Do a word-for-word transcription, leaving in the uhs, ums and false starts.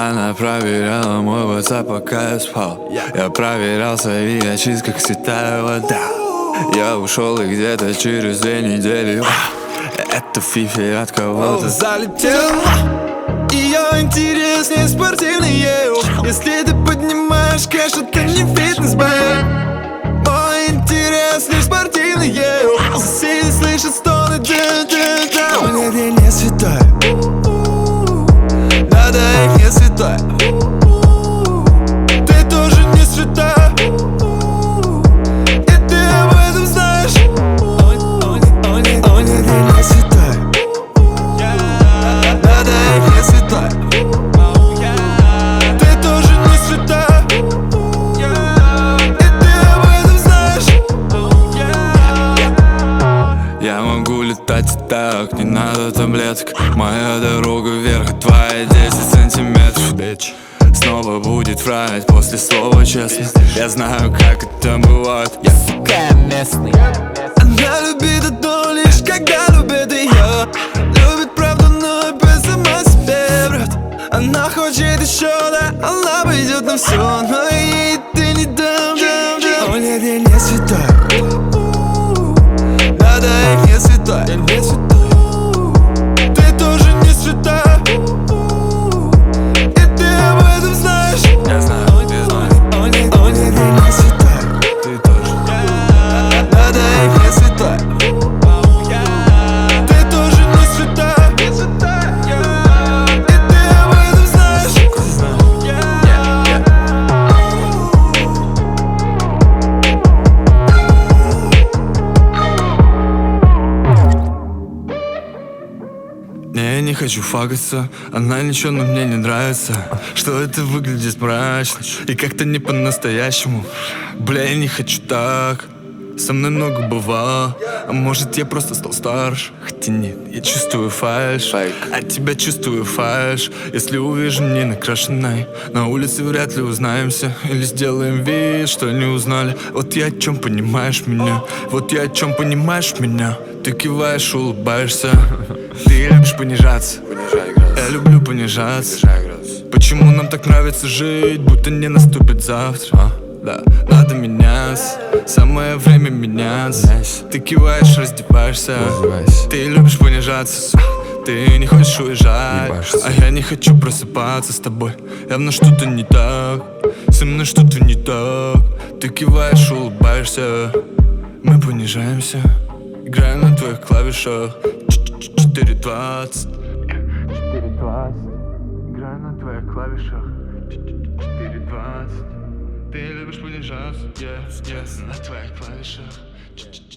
Она проверяла мой WhatsApp, пока я спал. Я проверял свои очи, как святая вода. Я ушел и где-то через две недели эта фифи от кого-то залетела. Ее интереснее спортивный ею. Если ты поднимаешь кэш, это не фитнес-бэйб. Мой интерес лишь спортивный ею. Соседи слышат стоны, да-да-да. Но нет, я не святой. Да-да, я не святой. Ты тоже не святая. И ты об этом знаешь. О нет, о нет, я не святой. Да-да, я не святой. Ты тоже не святая. И ты об этом знаешь. Я могу летать и так, не надо таблеток. Моя дорога вверх, твои десять сантиметров, бич. Снова будет врать после слова честно. Я знаю, как это бывает. Я, сука, местный. Она любит одно лишь, когда любит ее. Любит правду, но без сама себе врет. Она хочет еще, да, она пойдет на все, но ей ты не дам, дам, дам. О нет, я не святой. Да-да, я не святой. Я не святой. Ты тоже не святая. И ты об этом знаешь. Я знаю, ты знаешь. О нет, о нет, я не святой. Ты тоже. Да-да, я не святой. Ты тоже не святая. И ты об этом знаешь. Не, я не хочу фагаться. Она ничего, но мне не нравится. Что это выглядит мрачно и как-то не по-настоящему. Бля, я не хочу так. Со мной много бывало. А может, я просто стал старше. Хотя нет, я чувствую фальшь. От тебя чувствую фальшь. Если увижу не накрашенной, на улице вряд ли узнаемся. Или сделаем вид, что не узнали. Вот я о чем понимаешь меня. Вот я о чем понимаешь меня. Ты киваешь, улыбаешься. Ты любишь понижаться. Я люблю понижаться. Почему нам так нравится жить, будто не наступит завтра? а? Да, надо меняться. Самое время меняться. Ты киваешь, раздеваешься. Ты любишь понижаться. Ты не хочешь уезжать, а я не хочу просыпаться с тобой. Явно что-то не так. Со мной что-то не так. Ты киваешь, улыбаешься. Мы понижаемся. Играю на твоих клавишах. Четыре двадцать. Четыре двадцать. Играю на твоих клавишах. Четыре двадцать. Ты любишь понижаться, yeah, yeah, на твоих клавишах.